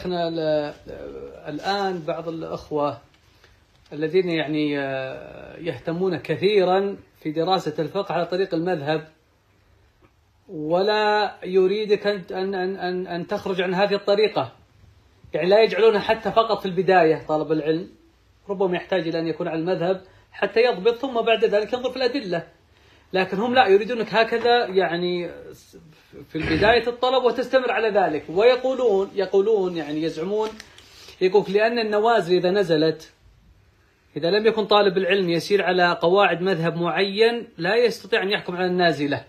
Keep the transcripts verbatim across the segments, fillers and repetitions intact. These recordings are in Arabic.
احنا الآن بعض الأخوة الذين يعني يهتمون كثيرا في دراسة الفقه على طريق المذهب، ولا يريدك أن أن أن أن تخرج عن هذه الطريقة، يعني لا يجعلونها حتى فقط في البداية. طالب العلم ربما يحتاج إلى أن يكون على المذهب حتى يضبط، ثم بعد ذلك ينظر في الأدلة، لكن هم لا يريدونك هكذا يعني في البداية الطلب وتستمر على ذلك. ويقولون يقولون يعني يزعمون يقول لأن النوازل إذا نزلت، إذا لم يكن طالب العلم يسير على قواعد مذهب معين لا يستطيع أن يحكم على النازلة.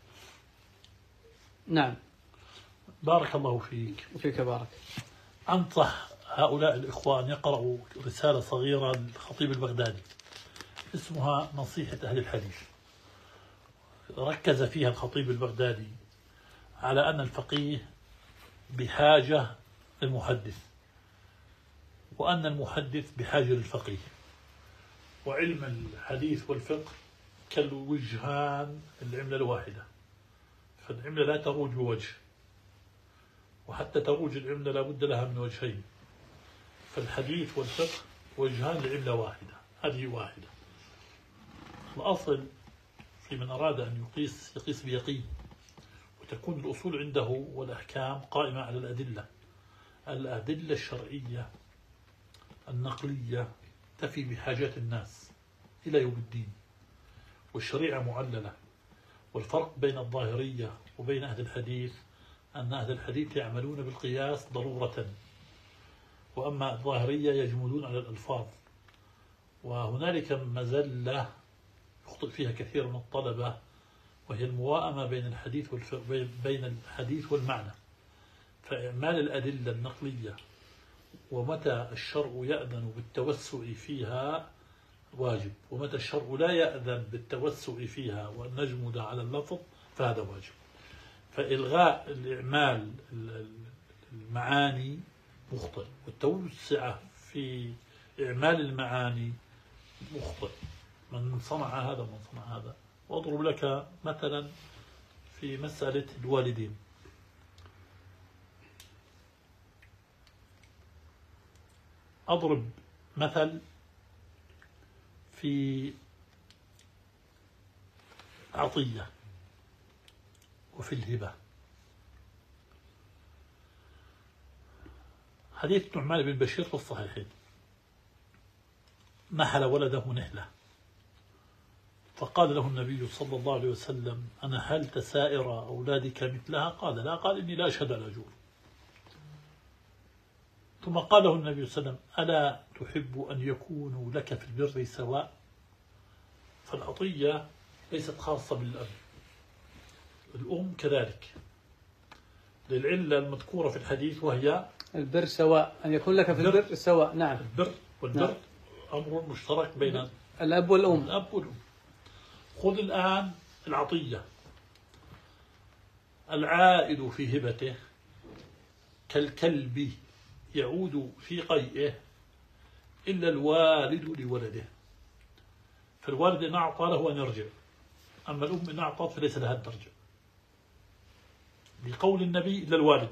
نعم. بارك الله فيك. وفيك بارك. أنصح هؤلاء الإخوة أن يقرأوا رسالة صغيرة للخطيب البغدادي اسمها نصيحة أهل الحديث. ركز فيها الخطيب البغدادي على أن الفقيه بحاجة للمحدث، وأن المحدث بحاجة للفقيه، وعلم الحديث والفقه كالوجهان العملة الواحدة، فالعملة لا تروج بوجه، وحتى تروج العملة لا بد لها من وجهين، فالحديث والفقه وجهان لعملة واحدة، هذه واحدة. الأصل في من أراد أن يقيس يقيس بيقين، وتكون الأصول عنده والأحكام قائمة على الأدلة الأدلة الشرعية النقلية تفي بحاجات الناس إلى يوم الدين، والشريعة معللة. والفرق بين الظاهرية وبين أهل الحديث أن أهل الحديث يعملون بالقياس ضرورة، وأما الظاهرية يجملون على الألفاظ. وهنالك مزلة يخطئ فيها كثير من الطلبة، وهي المواءمة بين الحديث والفقه، بين الحديث والمعنى. فإعمال الأدلة النقلية ومتى الشرع يأذن بالتوسع فيها واجب، ومتى الشرع لا يأذن بالتوسع فيها وأن نجمد على اللفظ فهذا واجب. فإلغاء الإعمال المعاني مخطئ، والتوسع في إعمال المعاني مخطئ. من صنع هذا من صنع هذا. وأضرب لك مثلا في مسألة الوالدين. أضرب مثل في عطية وفي الهبة. حديث نعمان بن بشير في الصحيحين: نحل ولده نحلة، فقال له النبي صلى الله عليه وسلم: أنا هل سائر أولادك مثلها؟ قال لا. قال: إني لا أشهد على جور. ثم قال له النبي صلى الله عليه وسلم: ألا تحب أن يكونوا لك في البر سواء؟ فالعطية ليست خاصة بالأب، الأم كذلك، للعلة المذكورة في الحديث وهي البر سواء، أن يكون لك في البر, البر سواء. نعم. البر والبر نعم. أمر مشترك بين الأب والأم. الأب والأم. خذ الآن العطية. العائد في هبته كالكلب يعود في قيئه إلا الوالد لولده. فالوالد إن أعطى له أن يرجع، أما الأم إن أعطت فليس لها أن ترجع، بقول النبي إلا الوالد.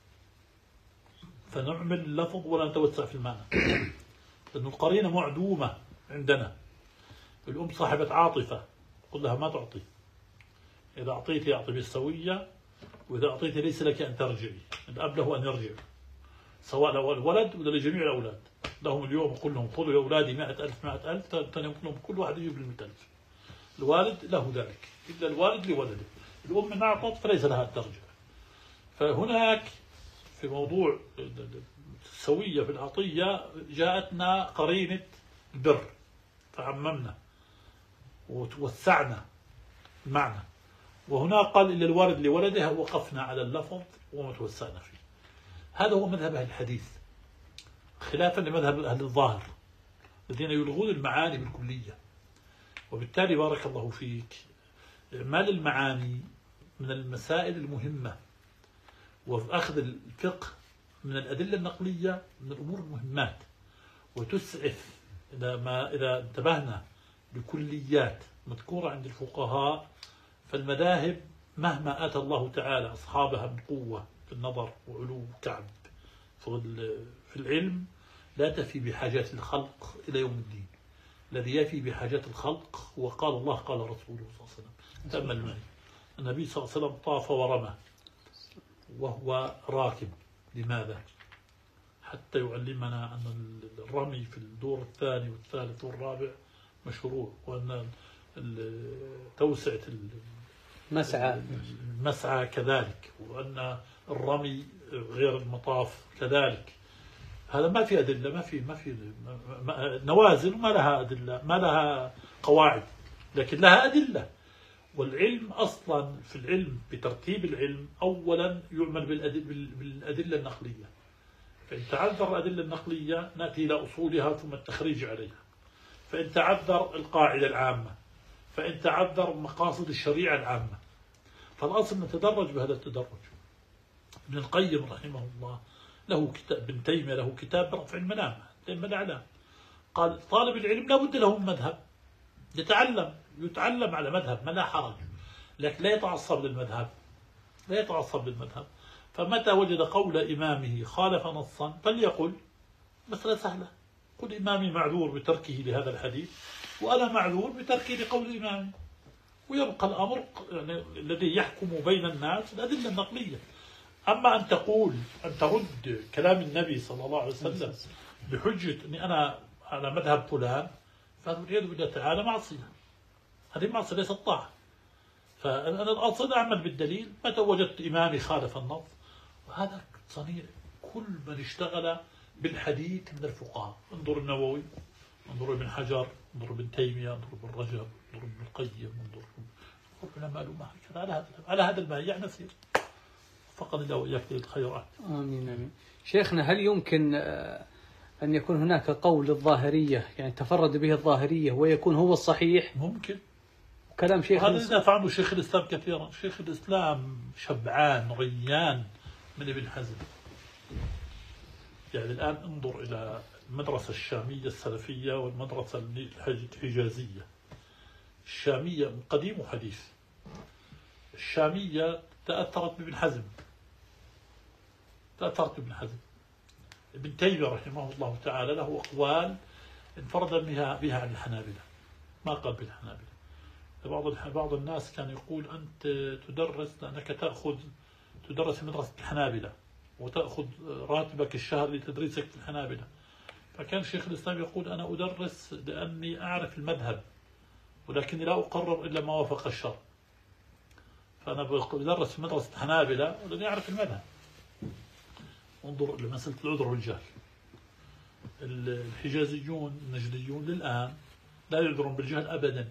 فنعمل اللفظ ولا نتوسع في المعنى، لأن القرينة معدومة عندنا. الأم صاحبة عاطفة، قل لها ما تعطي، إذا أعطيتي أعطي بالسوية، وإذا أعطيتي ليس لك أن ترجعي. الأب له أن يرجع، سواء لو الولد ولا لجميع الأولاد. لهم اليوم كلهم خذوا يا أولادي مائة ألف مائة ألف، ثاني يوم كل واحد يجيب المئة ألف. الوالد له ذلك، إلا الوالد لولده. الأم إن أعطت فليس لها أن ترجع. فهناك في موضوع السوية في العطية جاءتنا قرينة البر فعممنا وتوسعنا المعنى، وهنا قال إلا الوالد لولده وقفنا على اللفظ وما توسعنا فيه. هذا هو مذهب أهل الحديث، خلافا لمذهب أهل الظاهر الذين يلغون المعاني بالكلية. وبالتالي بارك الله فيك، إعمال المعاني من المسائل المهمة، وأخذ الفقه من الأدلة النقلية من الأمور المهمات. وتسعف إذا ما إذا انتبهنا لكليات مذكورة عند الفقهاء، فالمذاهب مهما آتى الله تعالى أصحابها من قوة في النظر وعلو كعب في العلم لا تفي بحاجات الخلق إلى يوم الدين. الذي يفي بحاجات الخلق وقال الله قال رسوله صلى الله عليه وسلم. تأمل معي النبي صلى الله عليه وسلم طاف ورمى وهو راكب. لماذا؟ حتى يعلمنا أن الرمي في الدور الثاني والثالث والرابع مشروع، وأن توسعة مسعى المسعى كذلك، وأن الرمي غير المطاف كذلك. هذا ما في أدلة، ما في ما في نوازل وما لها أدلة، ما لها قواعد، لكن لها أدلة. والعلم أصلا في العلم بترتيب العلم أولا يعمل بالأدلة النقلية. فإن تعذر الأدلة النقلية نأتي إلى أصولها ثم التخريج عليها. فإن تعذر القاعدة العامة، فإن تعذر مقاصد الشريعة العامة. فالأصل نتدرج بهذا التدرج. ابن القيم رحمه الله له كتاب، ابن تيمية له كتاب برفع المنام تيمية الأعلام، قال طالب العلم لا بد له من مذهب، يتعلم يتعلم على مذهب ما لا حرج، لكن لا يتعصب للمذهب، لا يتعصب للمذهب. فمتى وجد قول إمامه خالف نصا فليقل مسألة سهلة، قل إمامي معذور بتركه لهذا الحديث وأنا معذور بتركه لقول إمامي، ويبقى الأمر يعني الذي يحكم بين الناس الأدلة النقلية. أما أن تقول أن ترد كلام النبي صلى الله عليه وسلم بحجة أني أنا على مذهب فلان، فهذا والعياذ بالله تعالى معصية، هذه معصية ليست طاعة. فأنا الأصل أعمل بالدليل، متى وجدت إمامي خالف النص. وهذا صنيع كل من اشتغل بالحديث من الفقهاء. انظر النووي، انظر ابن حجر، انظر ابن تيمية، انظر ابن رجب، انظر ابن القيم، انظر علماء الأمة على هذا على هذا الماء نسير. فقد الله وإياك للخيرات. آمين آمين. شيخنا، هل يمكن أن يكون هناك قول الظاهرية يعني تفرد به الظاهرية ويكون هو الصحيح؟ ممكن. كلام شيخ هذا اللي دافع عنه شيخ الإسلام كثيرا. شيخ الإسلام شبعان ريان من ابن حزم. يعني الآن انظر إلى المدرسة الشامية السلفية والمدرسة الحجازية. الشامية قديم وحديث. الشامية تأثرت بابن حزم، تأثرت بابن حزم. ابن تيمية رحمه الله تعالى له أقوال انفرد بها بها عن الحنابلة، ما قال بالحنابلة. بعض بعض الناس كان يقول أنت تدرس لأنك تأخذ تدرس في مدرسة الحنابلة وتأخذ راتبك الشهر لتدريسك في الحنابلة. فكان شيخ الإسلام يقول أنا أدرس لأني أعرف المذهب ولكني لا أقرر إلا ما وافق الشرع. فأنا بدرس في مدرسة الحنابلة لأني أعرف المذهب. انظر لمسألة العذر والجهل. الحجازيون النجديون للآن لا يعذرون بالجهل أبدا.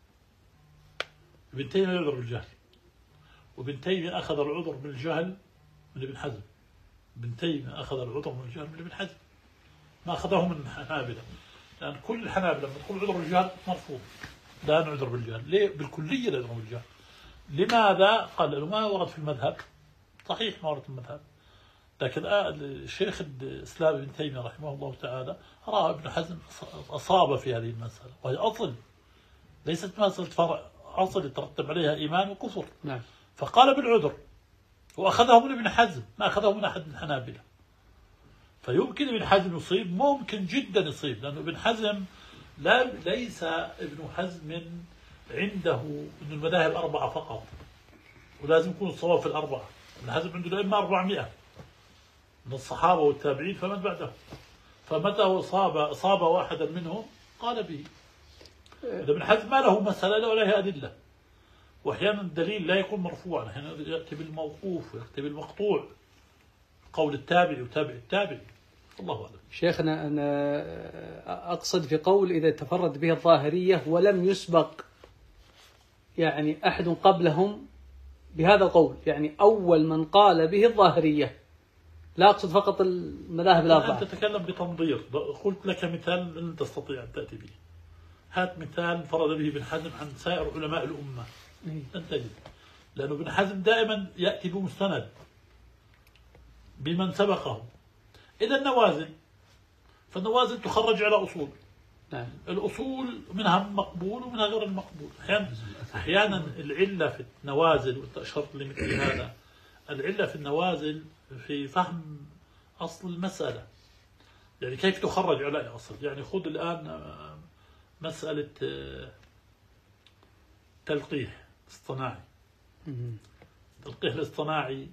ابن تيمية يعذر بالجهل، وابن تيمية أخذ العذر بالجهل من ابن حزم. ابن تيمية أخذ العذر من الجهل من ابن حزم، ما أخذه من الحنابلة، لأن كل الحنابلة لما تقول عذر بالجهل مرفوض، لا نعذر بالجهل. ليه؟ بالكلية لا نعذر بالجهل. لماذا؟ قال لأنه ما ورد في المذهب. صحيح ما ورد في المذهب، لكن الشيخ الإسلام ابن تيمية رحمه الله تعالى رأى ابن حزم أصاب في هذه المسألة، وهي أصل ليست مسألة فرع، أصل يترتب عليها إيمان وكفر. نعم. فقال بالعذر وأخذه من ابن حزم، ما أخذه من أحد من الحنابلة. فيمكن ابن حزم يصيب، ممكن جدا يصيب، لأنه ابن حزم لا ليس ابن حزم عنده أن المذاهب أربعة فقط ولازم يكون الصواب في الأربعة. ابن حزم عنده الأئمة أربعمائة من الصحابة والتابعين فمن بعدهم، فمتى أصاب أصاب واحدا منهم قال به. ابن حزم ما له مسألة ولا له أدلة، وأحيانا الدليل لا يكون مرفوعا، أحيانا يأتي بالموقوف ويأتي بالمقطوع، قول التابع وتابع التابع. الله أعلم. شيخنا، أنا أقصد في قول إذا تفرد به الظاهرية ولم يسبق يعني أحد قبلهم بهذا القول، يعني أول من قال به الظاهرية، لا أقصد فقط المذاهب الأربعة. أنت تتكلم بتنظير، قلت لك مثال لن تستطيع أن تأتي به. هات مثال فرد به ابن حزم عن سائر علماء الأمة، لن تجد، لأنه ابن حزم دائما يأتي بمستند بمن سبقه. إلى النوازل، فالنوازل تخرج على أصول. نعم. الأصول منها مقبول ومنها غير المقبول. أحيانا أحيانا العلة في النوازل، وأنت أشرت لمثل هذا، العلة في النوازل في فهم أصل المسألة، يعني كيف تخرج على أصل. يعني خذ الآن مسألة تلقيح اصطناعي. التلقيح الاصطناعي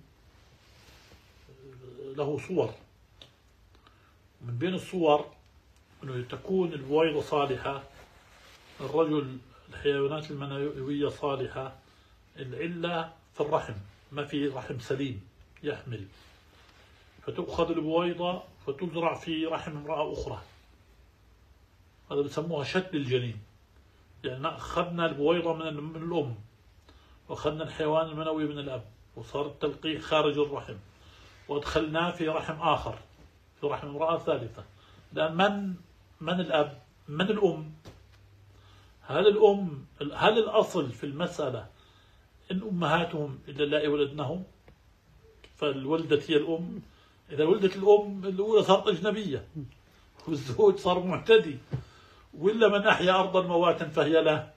له صور، من بين الصور أنه تكون البويضة صالحة، الرجل الحيوانات المنوية صالحة، العلة في الرحم، ما في رحم سليم يحمل، فتؤخذ البويضة فتزرع في رحم امرأة أخرى، هذا بسموها شتل الجنين. يعني أخذنا البويضة من الأم وأخذنا الحيوان المنوي من الأب، وصار التلقيح خارج الرحم وأدخلناه في رحم آخر، في رحم امرأة ثالثة. لأن من من الأب؟ من الأم؟ هل الأم هل الأصل في المسألة إن أمهاتهم إلا اللائي ولدنهم، فالولدة هي الأم؟ إذا ولدت الأم الأولى صارت أجنبية والزوج صار معتدي، وإلا من أحيا أرضا مواتا فهي له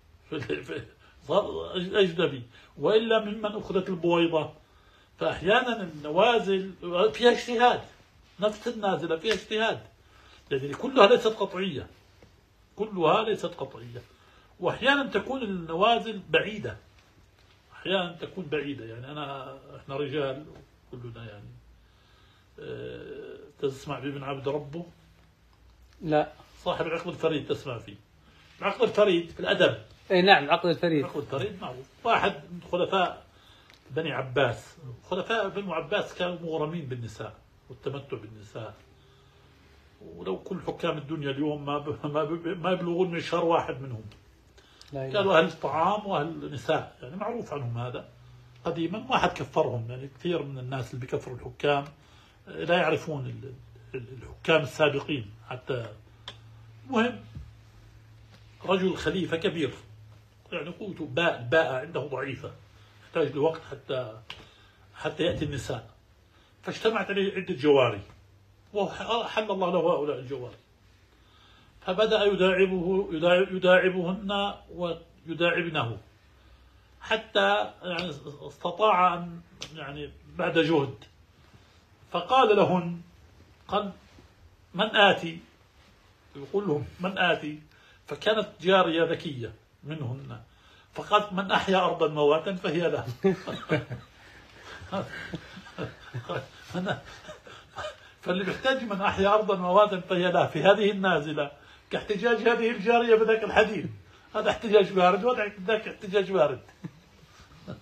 صار أجنبي، وإلا ممن أخذت البويضة. فأحيانا النوازل فيها اجتهاد، نفس النازلة فيها اجتهاد، يعني كلها ليست قطعية، كلها ليست قطعية. وأحيانا تكون النوازل بعيدة، أحيانا تكون بعيدة. يعني أنا إحنا رجال كلنا، يعني أه تسمع بابن عبد ربه؟ لا. صاحب العقد الفريد تسمع فيه؟ العقد الفريد في الأدب. اي نعم، العقد الفريد. العقد الفريد معروف. واحد من خلفاء بني عباس، خلفاء بني عباس كانوا مغرمين بالنساء والتمتع بالنساء، ولو كل حكام الدنيا اليوم ما ب... ما ب... ما يبلغون من شهر واحد منهم. كانوا أهل الطعام وأهل النساء، يعني معروف عنهم هذا قديما، ما حد كفرهم. يعني كثير من الناس اللي بيكفروا الحكام لا يعرفون الحكام السابقين حتى. مهم، رجل خليفة كبير، يعني قوته باء باء عنده ضعيفة، يحتاج لوقت حتى حتى يأتي النساء، فاجتمعت عليه عدة جواري وحل الله له هؤلاء الجواري، فبدأ يداعبه يداعبهن ويداعبنه حتى يعني استطاع أن يعني بعد جهد، فقال لهن، قال من آتي؟ يقول لهم من آتي؟ فكانت جارية ذكية منهن فقالت من أحيا أرضا مواتا فهي له. فاللي بيحتاج من أحيا أرضا مواتا فهي له في هذه النازلة كاحتجاج هذه الجارية بذاك الحديث، هذا احتجاج بارد وذاك احتجاج بارد.